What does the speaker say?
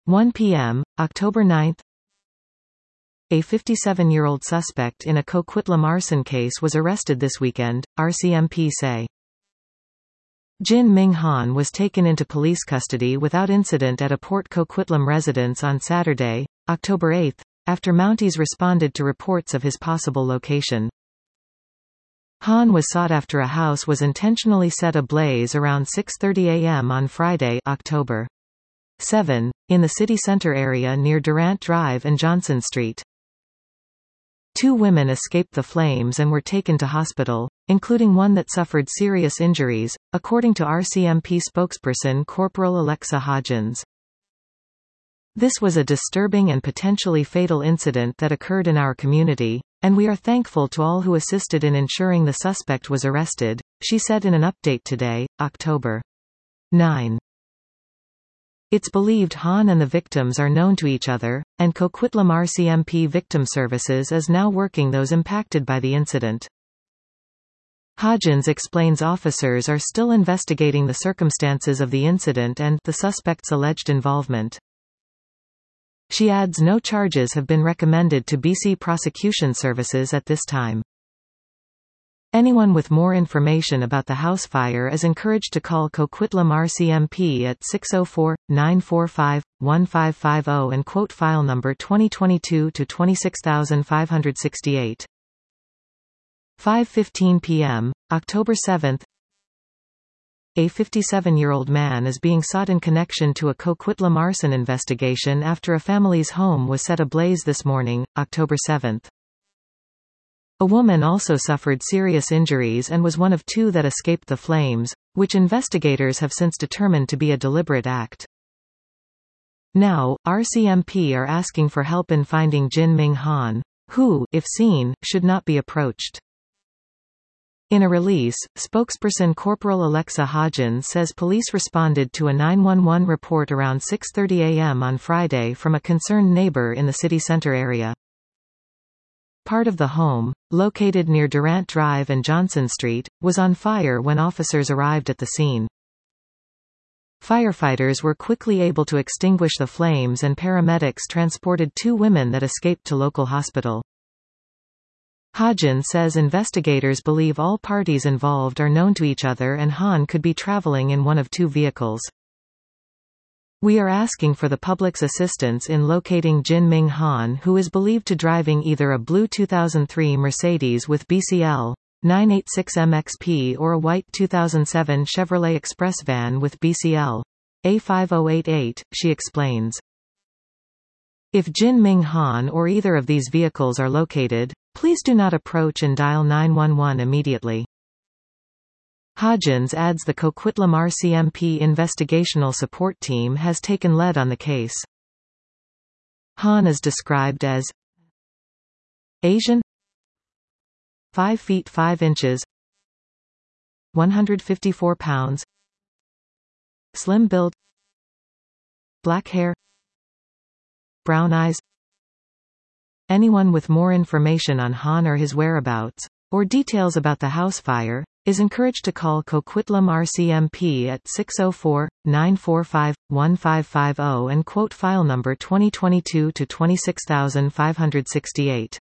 1 p.m., October 9. A 57-year-old suspect in a Coquitlam arson case was arrested this weekend, RCMP say. Jin Ming Han was taken into police custody without incident at a Port Coquitlam residence on Saturday, October 8, after Mounties responded to reports of his possible location. Han was sought after a house was intentionally set ablaze around 6:30 a.m. on Friday, October 7, in the city center area near Durant Drive and Johnson Street. 2 women escaped the flames and were taken to hospital, including one that suffered serious injuries, according to RCMP spokesperson Corporal Alexa Hodgins. This was a disturbing and potentially fatal incident that occurred in our community, and we are thankful to all who assisted in ensuring the suspect was arrested, she said in an update today, October 9. It's believed Han and the victims are known to each other, and Coquitlam RCMP Victim Services is now working those impacted by the incident. Hodgins explains officers are still investigating the circumstances of the incident and the suspect's alleged involvement. She adds no charges have been recommended to BC Prosecution Services at this time. Anyone with more information about the house fire is encouraged to call Coquitlam RCMP at 604-945-1550 and quote file number 2022-26568. 5:15 p.m., October 7. A 57-year-old man is being sought in connection to a Coquitlam arson investigation after a family's home was set ablaze this morning, October 7. A woman also suffered serious injuries and was one of 2 that escaped the flames, which investigators have since determined to be a deliberate act. Now, RCMP are asking for help in finding Jin Ming Han, who, if seen, should not be approached. In a release, spokesperson Corporal Alexa Hodgins says police responded to a 911 report around 6:30 a.m. on Friday from a concerned neighbor in the city center area. Part of the home, located near Durant Drive and Johnson Street, was on fire when officers arrived at the scene. Firefighters were quickly able to extinguish the flames and paramedics transported 2 women that escaped to local hospital. Hodgins says investigators believe all parties involved are known to each other and Han could be traveling in one of 2 vehicles. We are asking for the public's assistance in locating Jin Ming Han, who is believed to driving either a blue 2003 Mercedes with BCL 986MXP or a white 2007 Chevrolet Express van with BCL A5088, she explains. If Jin Ming Han or either of these vehicles are located, please do not approach and dial 911 immediately. Hodgins adds the Coquitlam RCMP investigational support team has taken lead on the case. Han is described as Asian, 5 feet 5 inches, 154 pounds, slim build, black hair, brown eyes. Anyone with more information on Han or his whereabouts, or details about the house fire, is encouraged to call Coquitlam RCMP at 604-945-1550 and quote file number 2022-26568.